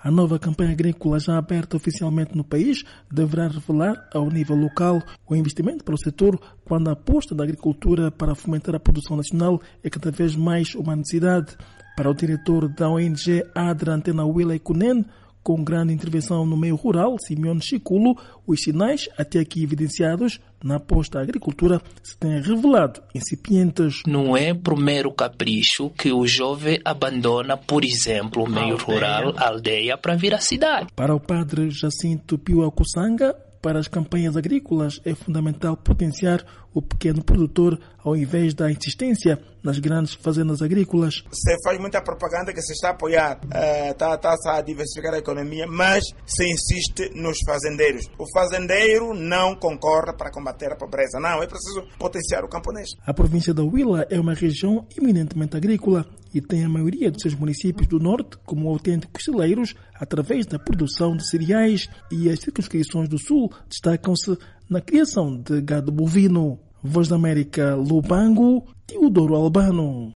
A nova campanha agrícola, já aberta oficialmente no país, deverá revelar ao nível local o investimento para o setor, quando a aposta da agricultura para fomentar a produção nacional é cada vez mais uma necessidade. Para o diretor da ONG Adra Antena Willa Ikunen, com grande intervenção no meio rural, Simeone Chikulo, os sinais até aqui evidenciados na aposta à agricultura se têm revelado incipientes. Não é por mero capricho que o jovem abandona, por exemplo, o meio rural, a aldeia, para vir à cidade. Para o padre Jacinto Pio Akusanga, para as campanhas agrícolas é fundamental potenciar o pequeno produtor ao invés da insistência nas grandes fazendas agrícolas. Se faz muita propaganda que se está a apoiar, está a diversificar a economia, mas se insiste nos fazendeiros. O fazendeiro não concorre para combater a pobreza. Não, é preciso potenciar o camponês. A província da Huila é uma região eminentemente agrícola e tem a maioria dos seus municípios do norte como autênticos celeiros através da produção de cereais, e as circunscrições do sul destacam-se na criação de gado bovino. Voz da América, Lubango, Teodoro Albano.